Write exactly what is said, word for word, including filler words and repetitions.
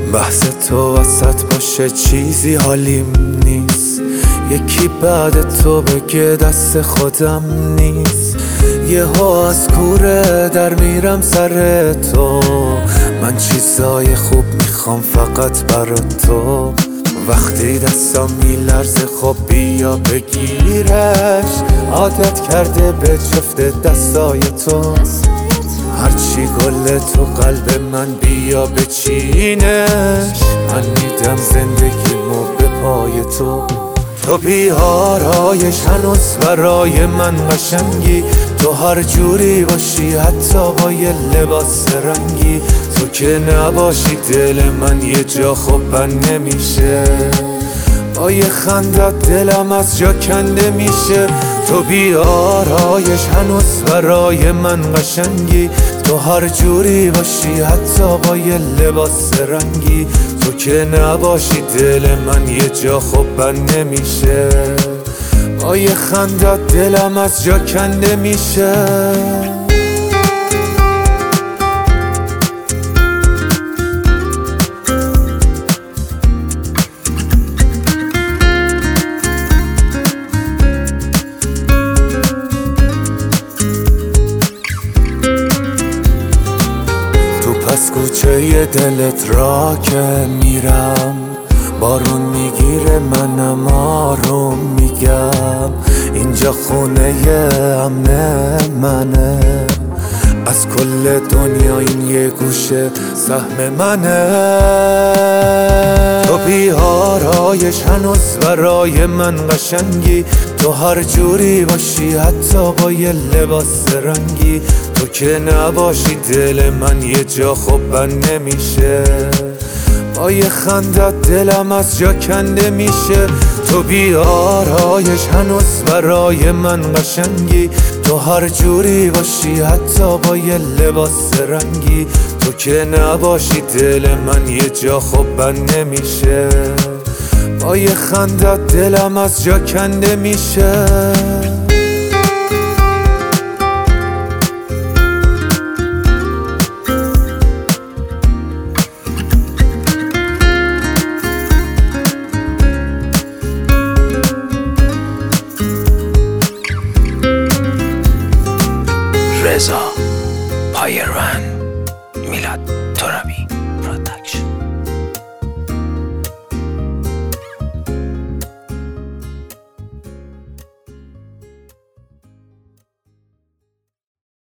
بحث تو وسط باشه چیزی حالیم نیست، یکی بعد تو بگه دست خودم نیست. یه ها از کوره در میرم سر تو، من چیزای خوب میخوام فقط برا تو. وقتی دستم میلرزه خب بیا بگیرش، عادت کرده به جفت دستای تو. هرچی گل تو قلب من بیا بچینش، من میدم زندگیمو به پای تو. تو بیارایش هنوز برای من قشنگی، تو هر جوری باشی حتی با یه لباس رنگی. تو که نباشی دل من یه جا خوب بند نمیشه، با یه خندت دلم از جا کنده میشه. تو بیارایش هنوز برای من قشنگی، تو هر جوری باشی حتی با یه لباس رنگی. تو که نباشی دل من یه جا خوب بند نمیشه، با یه خندت دلم از جا کنده میشه. از کوچه دلت را که میرم، بارون میگیره منم آروم میگم. اینجا خونه امن منه، از کل دنیا این یه گوشه سهم منه. تو بیارایش هنوز برای من قشنگی، تو هر جوری باشی حتی با یه لباس رنگی. تو که نباشی دل من یه جا خوب بند نمیشه، با یه خندت دلم از جا کنده میشه. تو بیارایش هنوز برای من قشنگی، تو هر جوری باشی حتی با یه لباس رنگی. تو که نباشی دل من یه جا خوب بند نمیشه، با یه خندت دلم از جا کنده میشه. رضا پایرون میلاد.